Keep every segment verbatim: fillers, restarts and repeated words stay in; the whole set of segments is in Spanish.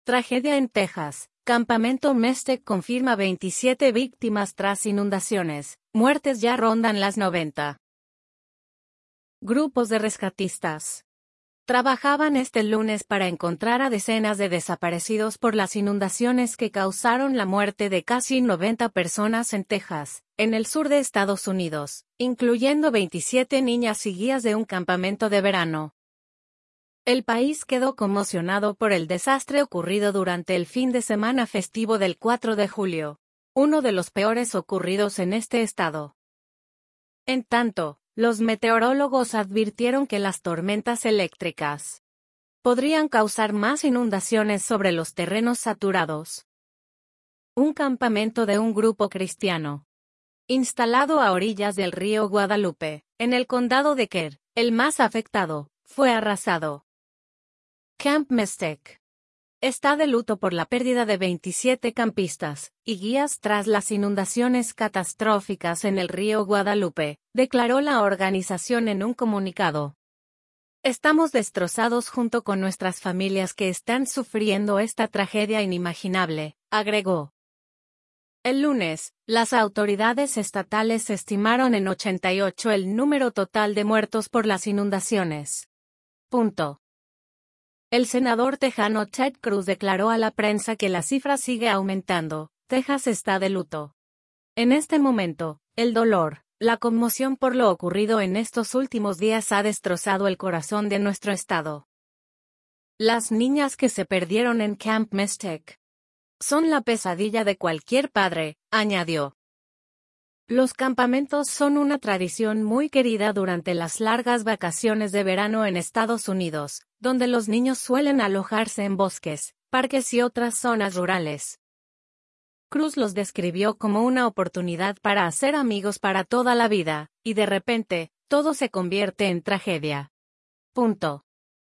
Tragedia en Texas. Campamento Mestek confirma veintisiete víctimas tras inundaciones. Muertes ya rondan las noventa. Grupos de rescatistas trabajaban este lunes para encontrar a decenas de desaparecidos por las inundaciones que causaron la muerte de casi noventa personas en Texas, en el sur de Estados Unidos, incluyendo veintisiete niñas y guías de un campamento de verano. El país quedó conmocionado por el desastre ocurrido durante el fin de semana festivo del cuatro de julio, uno de los peores ocurridos en este estado. En tanto, los meteorólogos advirtieron que las tormentas eléctricas podrían causar más inundaciones sobre los terrenos saturados. Un campamento de un grupo cristiano, instalado a orillas del río Guadalupe, en el condado de Kerr, el más afectado, fue arrasado. Camp Mestek está de luto por la pérdida de veintisiete campistas y guías tras las inundaciones catastróficas en el río Guadalupe, declaró la organización en un comunicado. Estamos destrozados junto con nuestras familias que están sufriendo esta tragedia inimaginable, agregó. El lunes, las autoridades estatales estimaron en ochenta y ocho el número total de muertos por las inundaciones. Punto. El senador tejano Ted Cruz declaró a la prensa que la cifra sigue aumentando. Texas está de luto. En este momento, el dolor, la conmoción por lo ocurrido en estos últimos días ha destrozado el corazón de nuestro estado. Las niñas que se perdieron en Camp Mestek son la pesadilla de cualquier padre, añadió. Los campamentos son una tradición muy querida durante las largas vacaciones de verano en Estados Unidos, donde los niños suelen alojarse en bosques, parques y otras zonas rurales. Cruz los describió como una oportunidad para hacer amigos para toda la vida, y de repente, todo se convierte en tragedia. Punto.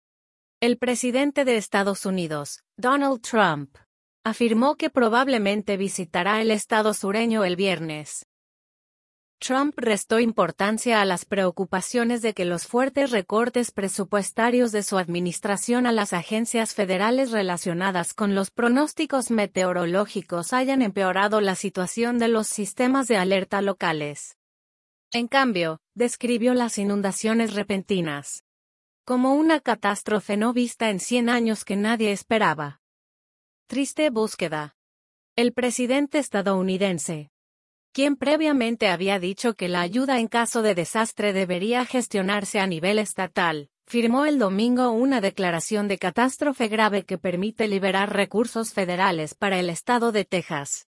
El presidente de Estados Unidos, Donald Trump, afirmó que probablemente visitará el estado sureño el viernes. Trump restó importancia a las preocupaciones de que los fuertes recortes presupuestarios de su administración a las agencias federales relacionadas con los pronósticos meteorológicos hayan empeorado la situación de los sistemas de alerta locales. En cambio, describió las inundaciones repentinas como una catástrofe no vista en cien años que nadie esperaba. Triste búsqueda. El presidente estadounidense, quien previamente había dicho que la ayuda en caso de desastre debería gestionarse a nivel estatal, firmó el domingo una declaración de catástrofe grave que permite liberar recursos federales para el estado de Texas.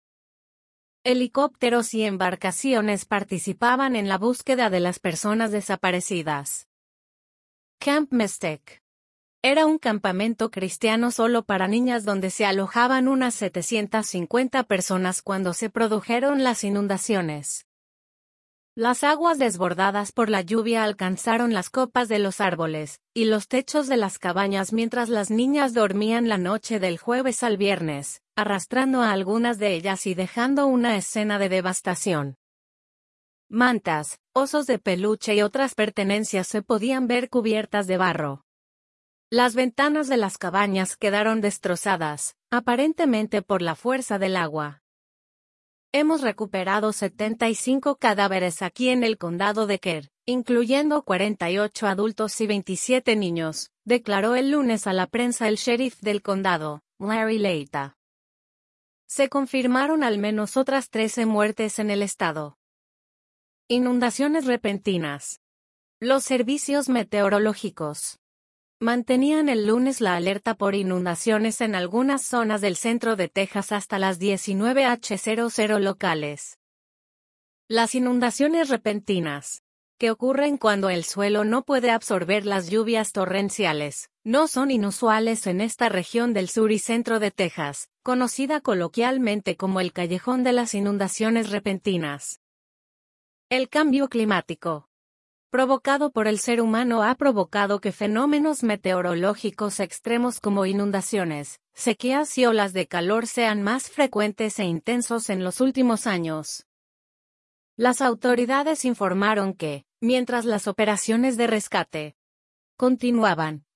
Helicópteros y embarcaciones participaban en la búsqueda de las personas desaparecidas. Camp Mestek era un campamento cristiano solo para niñas donde se alojaban unas setecientas cincuenta personas cuando se produjeron las inundaciones. Las aguas desbordadas por la lluvia alcanzaron las copas de los árboles y los techos de las cabañas mientras las niñas dormían la noche del jueves al viernes, arrastrando a algunas de ellas y dejando una escena de devastación. Mantas, osos de peluche y otras pertenencias se podían ver cubiertas de barro. Las ventanas de las cabañas quedaron destrozadas, aparentemente por la fuerza del agua. Hemos recuperado setenta y cinco cadáveres aquí en el condado de Kerr, incluyendo cuarenta y ocho adultos y veintisiete niños, declaró el lunes a la prensa el sheriff del condado, Larry Leita. Se confirmaron al menos otras trece muertes en el estado. Inundaciones repentinas. Los servicios meteorológicos mantenían el lunes la alerta por inundaciones en algunas zonas del centro de Texas hasta las diecinueve horas locales. Las inundaciones repentinas, que ocurren cuando el suelo no puede absorber las lluvias torrenciales, no son inusuales en esta región del sur y centro de Texas, conocida coloquialmente como el callejón de las inundaciones repentinas. El cambio climático provocado por el ser humano ha provocado que fenómenos meteorológicos extremos como inundaciones, sequías y olas de calor sean más frecuentes e intensos en los últimos años. Las autoridades informaron que, mientras las operaciones de rescate continuaban,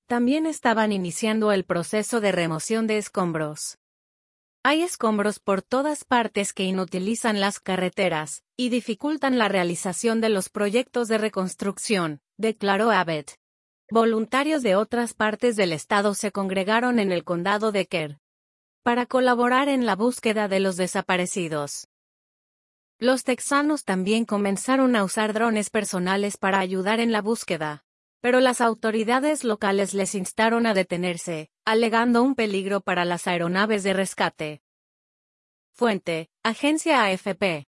También estaban iniciando el proceso de remoción de escombros. Hay escombros por todas partes que inutilizan las carreteras y dificultan la realización de los proyectos de reconstrucción, declaró Abbott. Voluntarios de otras partes del estado se congregaron en el condado de Kerr para colaborar en la búsqueda de los desaparecidos. Los texanos también comenzaron a usar drones personales para ayudar en la búsqueda, pero las autoridades locales les instaron a detenerse, alegando un peligro para las aeronaves de rescate. Fuente: Agencia A F P.